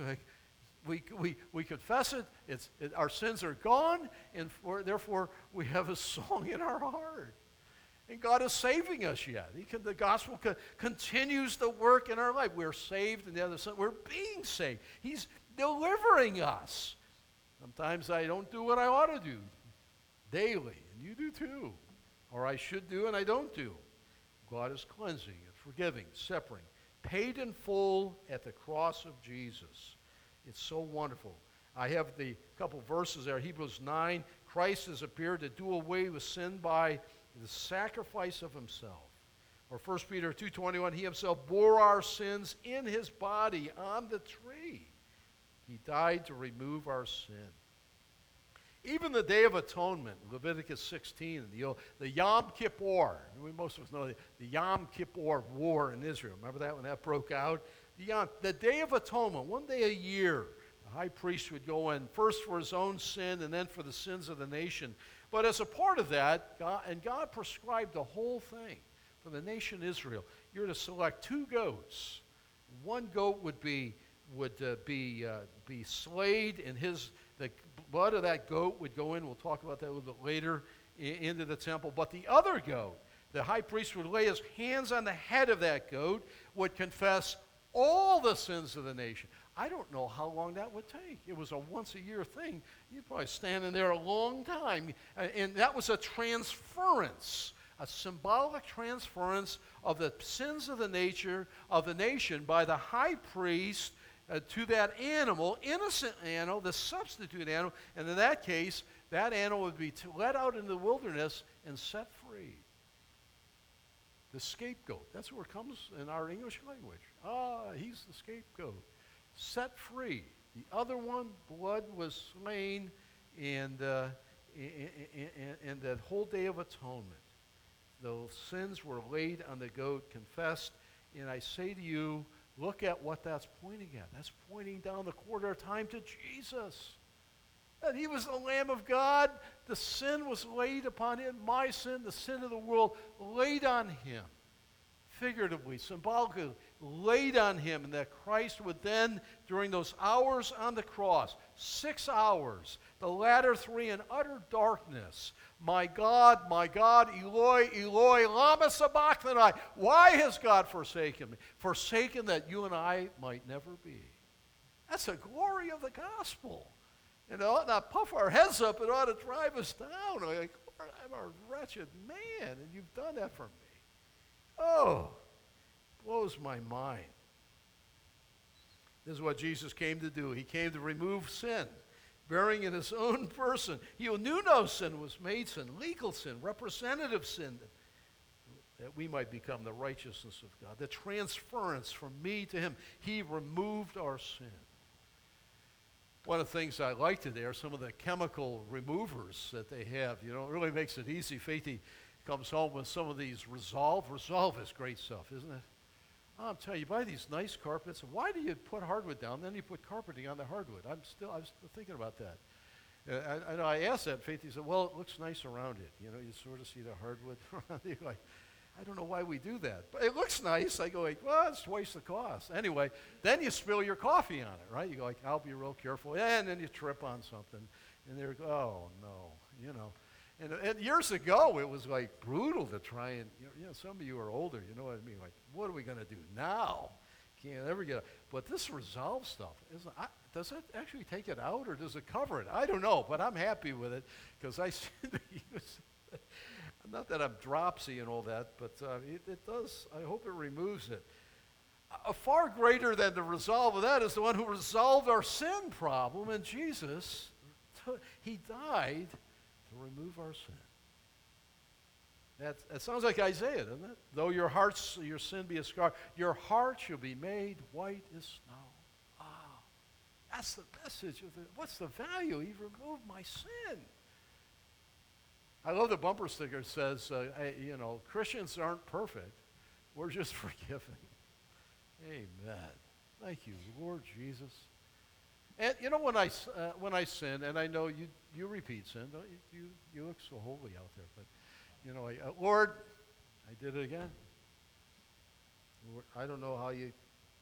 we confess it. Our sins are gone, and therefore we have a song in our heart. And God is saving us yet. The gospel continues to work in our life. We're saved, and the other side, we're being saved. He's delivering us. Sometimes I don't do what I ought to do daily, and you do too. Or I should do and I don't do. God is cleansing and forgiving, separating, paid in full at the cross of Jesus. It's so wonderful. I have the couple verses there. Hebrews 9, Christ has appeared to do away with sin by the sacrifice of himself. Or 1 Peter 2:21, he himself bore our sins in his body on the tree. He died to remove our sin. Even the Day of Atonement, Leviticus 16, the Yom Kippur. Most of us know the Yom Kippur war in Israel. Remember that when that broke out? The Day of Atonement, one day a year, the high priest would go in first for his own sin and then for the sins of the nation. But as a part of that, God prescribed the whole thing for the nation Israel. You're to select 2 goats. One goat would be slayed, and the blood of that goat would go in. We'll talk about that a little bit later into the temple. But the other goat, the high priest would lay his hands on the head of that goat, would confess all the sins of the nation. I don't know how long that would take. It was a once-a-year thing. You'd probably stand in there a long time. And that was a transference, a symbolic transference of the sins of the nation by the high priest to that animal, innocent animal, the substitute animal. And in that case, that animal would be let out into the wilderness and set free. The scapegoat. That's where it comes in our English language. He's the scapegoat. Set free. The other one, blood was slain, and that whole Day of Atonement, the sins were laid on the goat, confessed, and I say to you, look at what that's pointing at. That's pointing down the corridor of time to Jesus. That he was the Lamb of God. The sin was laid upon him. My sin, the sin of the world, laid on him. Figuratively, symbolically, laid on him, and that Christ would then, during those hours on the cross, 6 hours, the latter 3 in utter darkness, my God, Eloi, Eloi, lama sabachthani, why has God forsaken me? Forsaken that you and I might never be. That's the glory of the gospel. And it ought not puff our heads up, it ought to drive us down. I'm like, I'm a wretched man, and you've done that for me. Oh, blows my mind. This is what Jesus came to do. He came to remove sin, bearing in his own person. He who knew no sin was made sin, legal sin, representative sin, that we might become the righteousness of God. The transference from me to him. He removed our sin. One of the things I like today are some of the chemical removers that they have. You know, it really makes it easy. Faithy comes home with some of these Resolve. Resolve is great stuff, isn't it? I'm telling you, buy these nice carpets. Why do you put hardwood down, then you put carpeting on the hardwood? I was still thinking about that. I asked that, Faith, he said, well, it looks nice around it. You know, you sort of see the hardwood around it. You're like, I don't know why we do that. But it looks nice. I go like, well, it's twice the cost. Anyway, then you spill your coffee on it, right? You go like, I'll be real careful. And then you trip on something. And they're, oh, no, you know. And years ago, it was like brutal to try and, you know, some of you are older, you know what I mean? Like, what are we going to do now? can't ever get out. But this resolve stuff, does it actually take it out or does it cover it? I don't know, but I'm happy with it because I seem to use it. Not that I'm dropsy and all that, but it does. I hope it removes it. Far greater than the resolve of that is the one who resolved our sin problem, and Jesus, he died to remove our sin. That sounds like Isaiah, doesn't it? Though your sin be as scarlet, your heart shall be made white as snow. Ah, that's the message of it. What's the value? He removed my sin. I love the bumper sticker that says, Christians aren't perfect. We're just forgiven. Amen. Thank you, Lord Jesus. And when I sin, and I know you repeat sin, don't you? You look so holy out there, but Lord, I did it again. Lord, I don't know how you.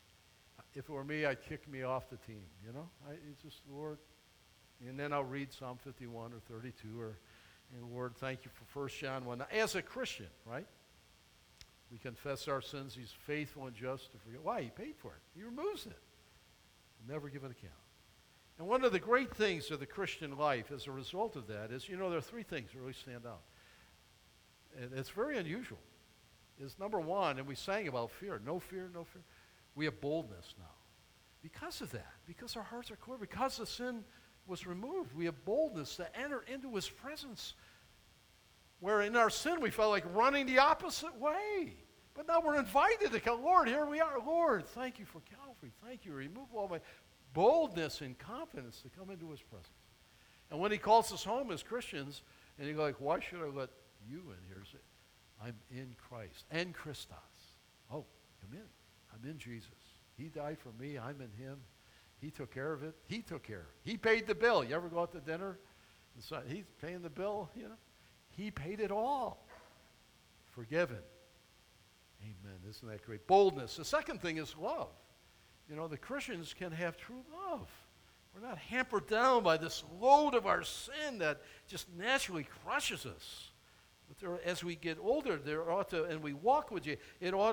If it were me, I'd kick me off the team. It's just Lord, and then I'll read Psalm 51 or 32 and Lord, thank you for 1 John 1. Now, as a Christian, right? We confess our sins. He's faithful and just to forgive. Why? He paid for it. He removes it. He'll never give an account. And one of the great things of the Christian life as a result of that is, there are three things that really stand out. And it's very unusual. Is number one, and we sang about fear. No fear, no fear. We have boldness now. Because of that, because our hearts are clear, because the sin was removed, we have boldness to enter into his presence. Where in our sin we felt like running the opposite way. But now we're invited to come. Lord, here we are. Lord, thank you for Calvary. Thank you. Remove all my boldness and confidence to come into his presence. And when he calls us home as Christians, and you go like, why should I let you in here? I'm in Christ. En Christos. Oh, come in. I'm in Jesus. He died for me. I'm in him. He took care of it. He took care of it. He paid the bill. You ever go out to dinner? He's paying the bill, He paid it all. Forgiven. Amen. Isn't that great? Boldness. The second thing is love. The Christians can have true love. We're not hampered down by this load of our sin that just naturally crushes us. But as we get older, and we walk with you, there ought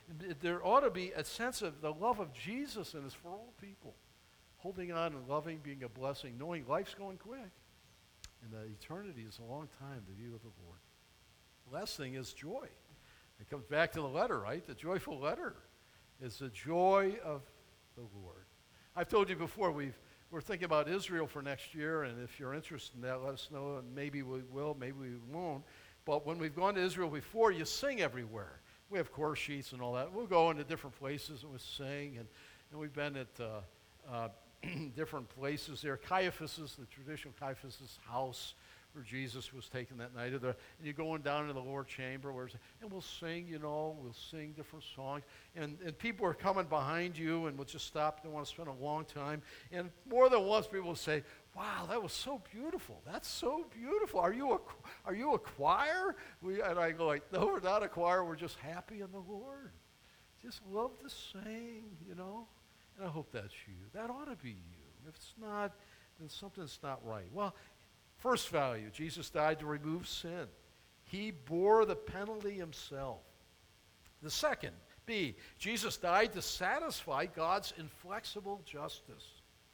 to be a sense of the love of Jesus, and it's for all people. Holding on and loving, being a blessing, knowing life's going quick. And that eternity is a long time to be with the Lord. The last thing is joy. It comes back to the letter, right? The joyful letter is the joy of the Lord. I've told you before, we're thinking about Israel for next year, and if you're interested in that, let us know, and maybe we will, maybe we won't. But when we've gone to Israel before, you sing everywhere. We have chorus sheets and all that. We'll go into different places and we'll sing, and we've been at different places there. Caiaphas's, the traditional Caiaphas's house where Jesus was taken that night. And you're going down into the lower chamber, and we'll sing, we'll sing different songs. And people are coming behind you, and we'll just stop. They want to spend a long time. And more than once, people will say, wow, that was so beautiful. That's so beautiful. Are you a choir? And I go like, no, we're not a choir. We're just happy in the Lord. Just love to sing, And I hope that's you. That ought to be you. If it's not, then something's not right. Well, first value, Jesus died to remove sin. He bore the penalty himself. The second, B, Jesus died to satisfy God's inflexible justice.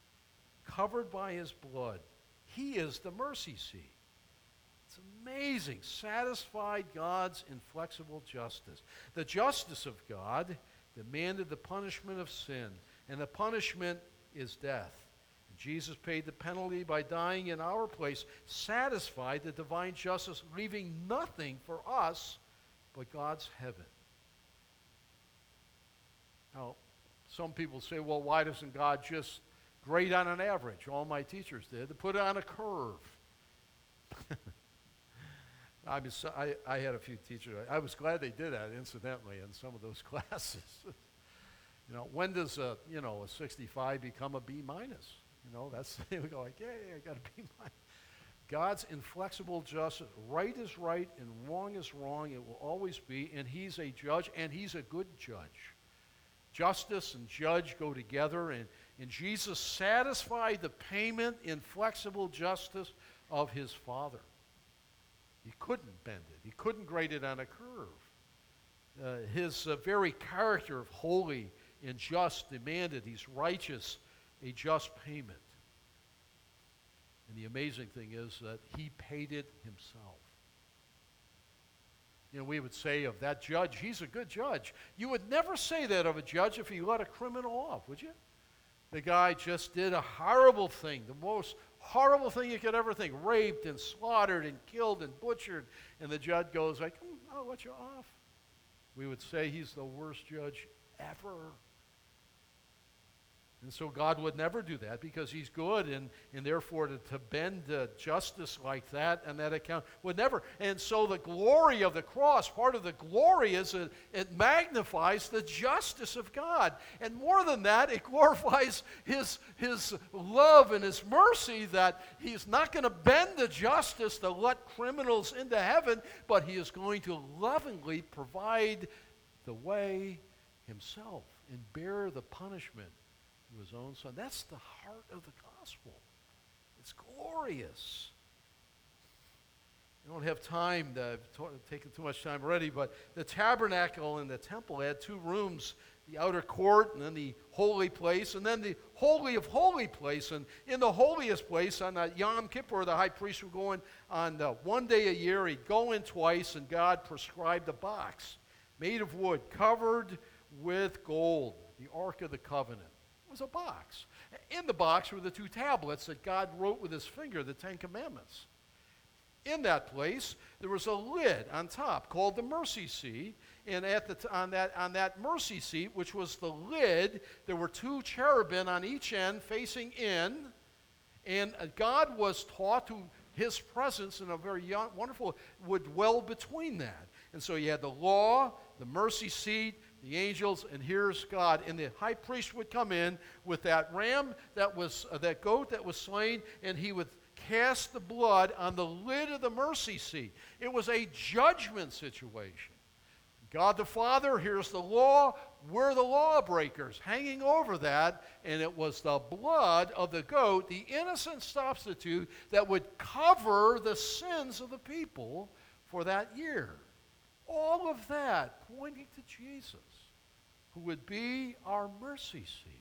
Covered by his blood. He is the mercy seat. It's amazing. Satisfied God's inflexible justice. The justice of God demanded the punishment of sin, and the punishment is death. And Jesus paid the penalty by dying in our place, satisfied the divine justice, leaving nothing for us but God's heaven. Now, some people say, well, why doesn't God just grade on an average? All my teachers did. They put it on a curve. I had a few teachers. I was glad they did that, incidentally, in some of those classes. When does a 65 become a B minus? That's we go like, yeah, I got a B minus. God's inflexible justice. Right is right and wrong is wrong. It will always be, and he's a judge, and he's a good judge. Justice and judge go together, and Jesus satisfied the payment, inflexible justice of his Father. He couldn't bend it. He couldn't grade it on a curve. His very character of holy and just, demanded, he's righteous, a just payment. And the amazing thing is that he paid it himself. You know, we would say of that judge, he's a good judge. You would never say that of a judge if he let a criminal off, would you? The guy just did a horrible thing, the most horrible thing you could ever think, raped and slaughtered and killed and butchered, and the judge goes like, I'll let you off. We would say he's the worst judge ever. And so God would never do that because he's good, and therefore to bend justice like that and that account would never. And so the glory of the cross, part of the glory is it magnifies the justice of God. And more than that, it glorifies his love and his mercy that he's not going to bend the justice to let criminals into heaven, but he is going to lovingly provide the way himself and bear the punishment to his own Son. That's the heart of the gospel. It's glorious. I don't have time to taken too much time already, but the tabernacle and the temple had two rooms, the outer court and then the holy place, and then the holy of holy place. And in the holiest place on that Yom Kippur, the high priest would go in on one day a year. He'd go in twice, and God prescribed a box made of wood, covered with gold, the Ark of the Covenant. It was a box. In the box were the two tablets that God wrote with his finger, the Ten Commandments. In that place, there was a lid on top called the mercy seat, and on that mercy seat, which was the lid, there were two cherubim on each end facing in, and God was taught to his presence in a very wonderful, would dwell between that. And so you had the law, the mercy seat, the angels, and here's God. And the high priest would come in with that ram that goat that was slain, and he would cast the blood on the lid of the mercy seat. It was a judgment situation. God the Father, here's the law, we're the lawbreakers hanging over that, and it was the blood of the goat, the innocent substitute, that would cover the sins of the people for that year. All of that pointing to Jesus, who would be our mercy seat,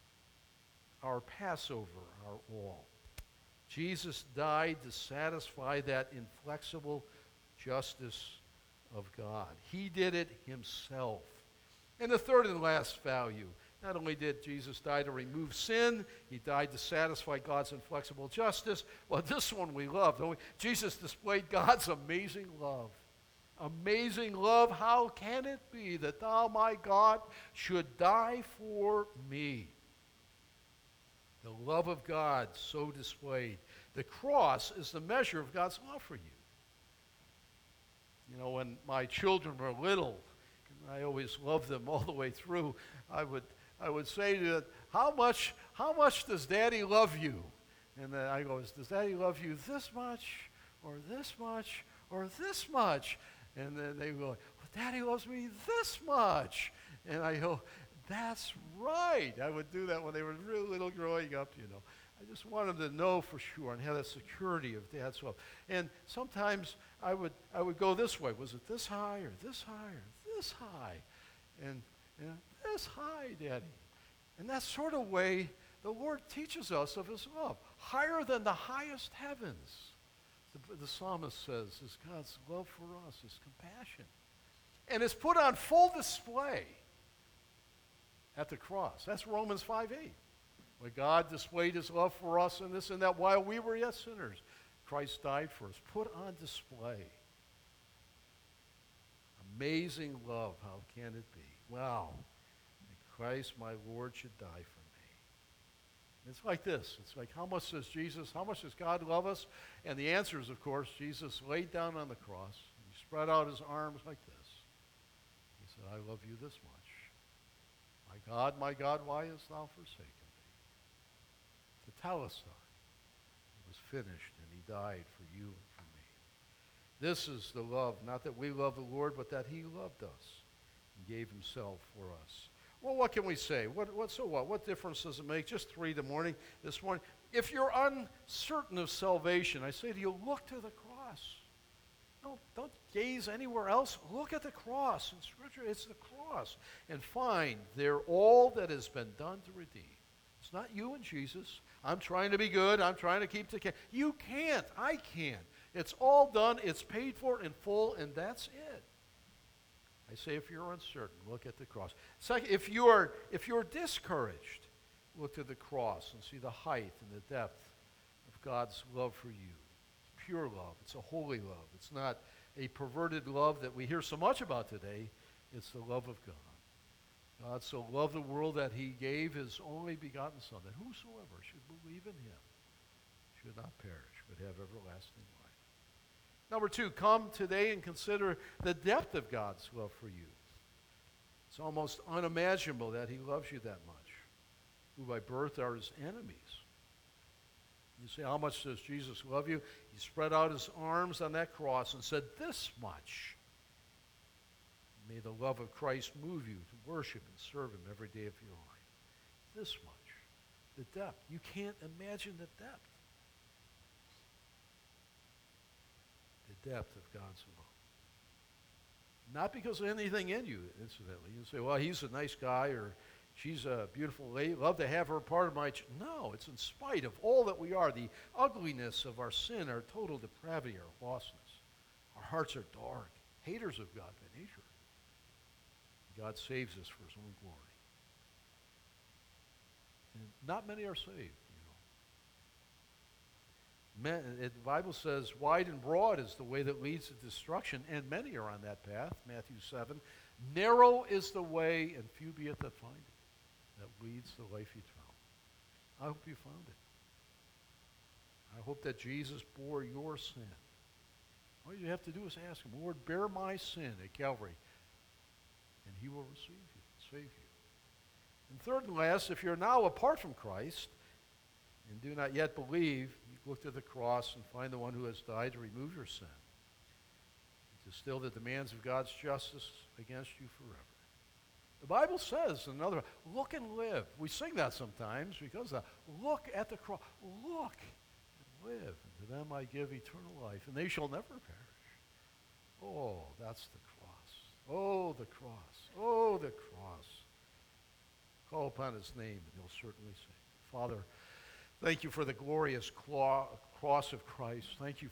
our Passover, our all. Jesus died to satisfy that inflexible justice of God. He did it himself. And the third and last value, not only did Jesus die to remove sin, he died to satisfy God's inflexible justice. Well, this one we love, don't we? Jesus displayed God's amazing love. Amazing love, how can it be that thou, my God, should die for me? The love of God so displayed. The cross is the measure of God's love for you. You know, when my children were little, and I always loved them all the way through, I would say to them, how much does Daddy love you? And then I go, does Daddy love you this much, or this much, or this much? And then they go, well, Daddy loves me this much. And I go, that's right. I would do that when they were really little growing up, you know. I just wanted them to know for sure and have that security of Dad's love. And sometimes I would go this way. Was it this high or this high or this high? And this high, Daddy. And that sort of way the Lord teaches us of his love. Higher than the highest heavens. The psalmist says, is God's love for us, his compassion. And it's put on full display at the cross. That's Romans 5:8. Where God displayed his love for us and this and that while we were yet sinners. Christ died for us. Put on display. Amazing love, how can it be? Wow. That Christ, my Lord, should die for me. It's like this. It's like, how much does God love us? And the answer is, of course, Jesus laid down on the cross. He spread out his arms like this. He said, I love you this much. My God, why hast thou forsaken me? Tetelestai. It was finished, and he died for you and for me. This is the love, not that we love the Lord, but that he loved us and gave himself for us. Well, what can we say? What difference does it make? Just this morning. If you're uncertain of salvation, I say to you, look to the cross. Don't gaze anywhere else. Look at the cross. In Scripture, it's the cross. And find there all that has been done to redeem. It's not you and Jesus. I'm trying to be good. I'm trying to keep the... You can't. I can't. It's all done. It's paid for in full, and that's it. I say if you're uncertain, look at the cross. Second, if you're discouraged, look to the cross and see the height and the depth of God's love for you. It's pure love. It's a holy love. It's not a perverted love that we hear so much about today. It's the love of God. God so loved the world that he gave his only begotten Son, that whosoever should believe in him should not perish, but have everlasting life. Number two, come today and consider the depth of God's love for you. It's almost unimaginable that he loves you that much, who by birth are his enemies. You say, how much does Jesus love you? He spread out his arms on that cross and said, this much. May the love of Christ move you to worship and serve him every day of your life. This much. The depth. You can't imagine the depth. The depth of God's love. Not because of anything in you, incidentally. You say, well, he's a nice guy, or she's a beautiful lady. Love to have her part of my... No, it's in spite of all that we are, the ugliness of our sin, our total depravity, our lostness. Our hearts are dark, haters of God by nature. God saves us for his own glory. And not many are saved, the Bible says, wide and broad is the way that leads to destruction, and many are on that path, Matthew 7. Narrow is the way, and few be it that find it, that leads to life eternal. I hope you found it. I hope that Jesus bore your sin. All you have to do is ask him, Lord, bear my sin at Calvary, and he will receive you, save you. And third and last, if you're now apart from Christ and do not yet believe, you look to the cross and find the one who has died to remove your sin, to still the demands of God's justice against you forever. The Bible says, another, look and live. We sing that sometimes because look at the cross. Look and live. And to them I give eternal life, and they shall never perish. Oh, that's the cross. Oh, the cross. Oh, the cross. Call upon his name, and he'll certainly save. Father, thank you for the glorious cross of Christ. Thank you